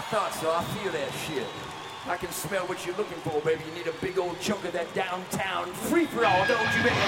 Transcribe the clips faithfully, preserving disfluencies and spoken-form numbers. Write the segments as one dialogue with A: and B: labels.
A: thought so. I feel that shit. I can smell what you're looking for, baby. You need a big old chunk of that downtown free-for-all, don't you, baby?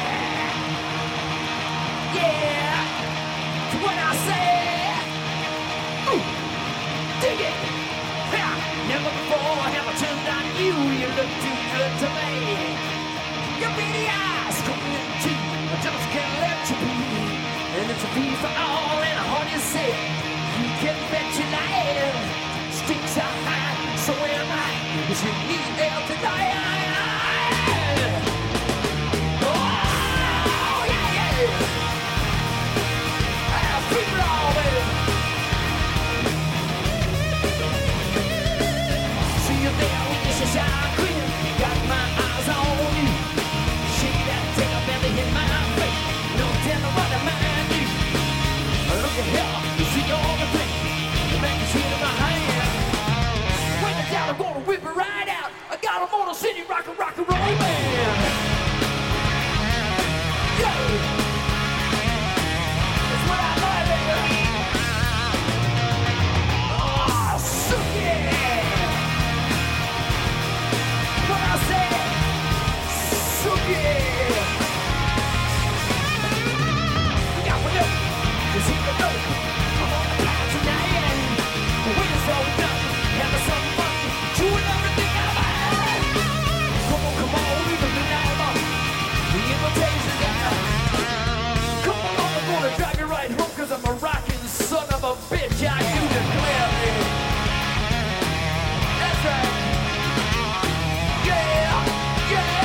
A: Yeah! It's what I say! Ooh! Dig it! Ha! Never before have I turned on you. You look too good to me. Your beady eyes coming in too. I just can't let you be. And it's a fee for all and a heart is sick. You can bet your life. Sticks are high, so am I. Cause you need help tonight. Oh, yeah, yeah. I'll keep it all, baby. See you there with your shine queen. Got my eyes on you. Shake that tail, belly hit my face. No telling what I mind you. Look at here, you see all the things. The back is here in my hand. When it's out, I'm gonna whip it right out. I got a Motor City rock and rock and roll band. Yeah. That's what I like, baby. Oh, so yeah. What I said, so yeah. We got one up, cause here we go. I'm on the path tonight. When it's all done, having some fun, doing everything I like. Come on, come on, even the night long. The invitation down. Come on, I'm gonna drive you right home, cause I'm a rockin' son of a bitch. I do declare it. That's right. Yeah, yeah.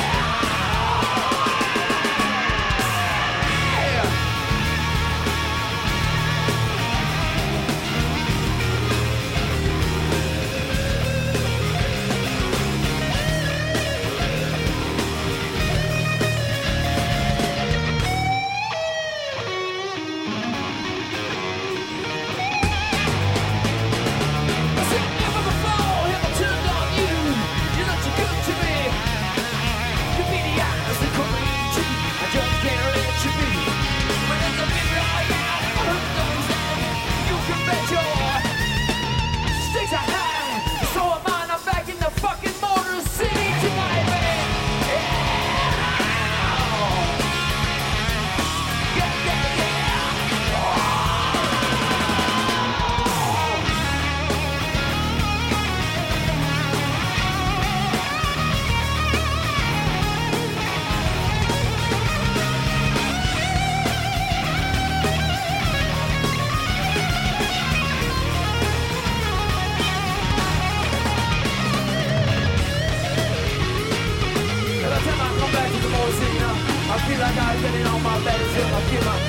A: I said never before have I turned on you. You look too good to me. Your beady eyes are coming in too. I just can't let you be. When it's a big royale, who knows that? You can bet your stakes are high. So am I. I'm back in the fucking Motor City tonight, man. Yeah, yeah, yeah, yeah. Every time I come back to the Motor City, you know, I feel like I'm getting on my bed and I feel my